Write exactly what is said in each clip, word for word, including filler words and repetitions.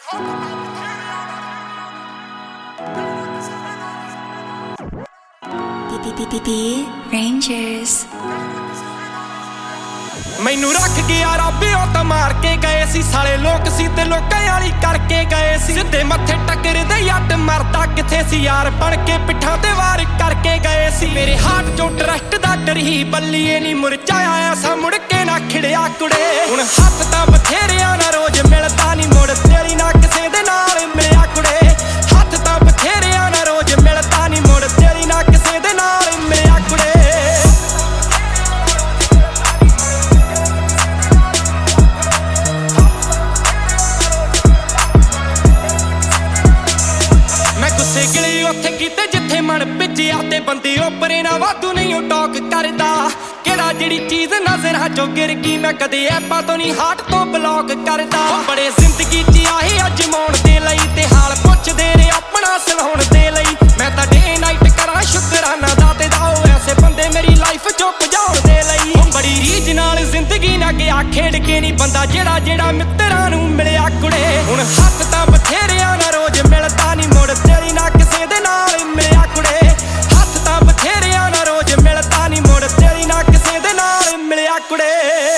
Rangers मैनू रख गया रब ओ मार के गए सी साले लोक सी ते लोकां वाली करके गए सी सिद्धे मत्थे टकरदे यट मरदा किथे सी यार बन के पिट्ठां ते वार करके गए सी मेरे हार्ट चों ट्रस्ट दा डर ही बल्लीए नी मुरझाया सा मुड़ के ना खिड़िया कुड़े हुण हत्थ तां बथेरिया ना रोज मिलदा नी मुड़ तेरी ना किसे दे नाल मिलिया कुड़े हत्थ तां बथेरिया ना रोज मिलदा नी मुड़ तेरी ना किसे दे नाल मिलिया कुड़े उत्थे कीते जिथे मन भिजिया ते बंदे ओपरे ना वाधू नहीं ओ टॉक करदा केड़ा जिहड़ी चीज नजरां चों गिर गई मैं कदे ऐपां तो नहीं हार्ट तो ब्लॉक करदा बड़े जिंदगी च आए अजमाउण दे लई ते हाल पुछदे ने अपना सुणाउण दे लई मैं तां डे नाइट करां शुकराना दाते दा ओ ऐसे बंदे मेरी लाइफ चों भजाउण दे लई बड़ी रीझ नाल जिंदगी ना गया खेड के नहीं बंदा जेड़ा जेड़ा मित्तरां नूं मिलिया कुड़े हुण हत्थ तां बथेरिया ना रोज मिलदा नहीं मुड़ तेरी ना किसे दे नाल मिलिया कुड़े हत्थ तां बथेरिया ना रोज मिलदा नहीं मुड़ तेरी ना किसे दे नाल मिलिया कुड़े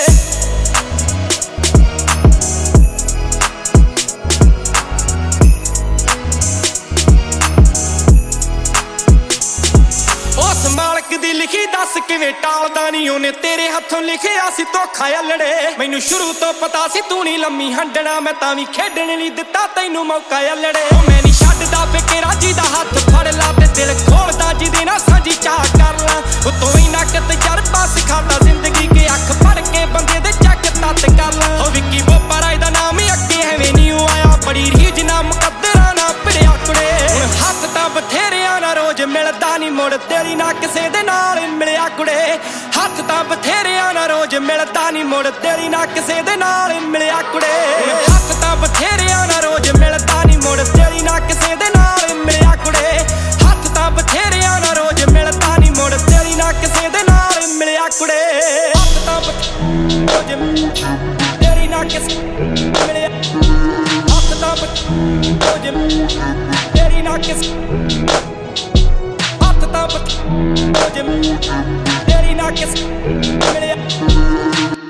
मालक दी लिखी दस किवें टालदा नहीं ओने तेरे हथों लिखिया सी धोखा लड़े मैनू शुरू तो पता सी तू नहीं लम्मी हंडना मैं तां वी खेडण नहीं दिता तैनू मौका लड़े मैं नहीं छड्डदा फिकरा जिहदा हथ फड़ ला ते दिल खोलदा जिहदे नाल साझी चाह कर ला उतों इन्ना क तजरबा सिखाता जिंदगी के अख फड़ के बंदे दे चक तत कर ला ओ विक्की बोपा राय दा नाम ही अगे एवें नहीं आया बड़ी रीझ ना मुकद्दरा ना भिड़िया कुड़े हुण हत्थ तां बथेरिया ना रोज मिलदा नहीं मुड़ तेरी ना किसे दे नाल मिलिया कुड़े हत्थ तां बथेरिया ना रोज मिलदा नहीं मुड़ तेरी ना किसे दे नाल मिलिया कुड़े हत्थ तां बथेरिया ना रोज मिलदा नहीं मुड़ तेरी ना किसे दे नाल मिलिया कुड़े हत्थ तां बथेरिया ना रोज मिलदा नहीं मुड़ तेरी ना किसे दे नाल मिलिया कुड़े हत्थ तां रोज तेरी ना किसे मिलिया हत्थ तां रोज तेरी ना किसे तेरी ना किस मिलिया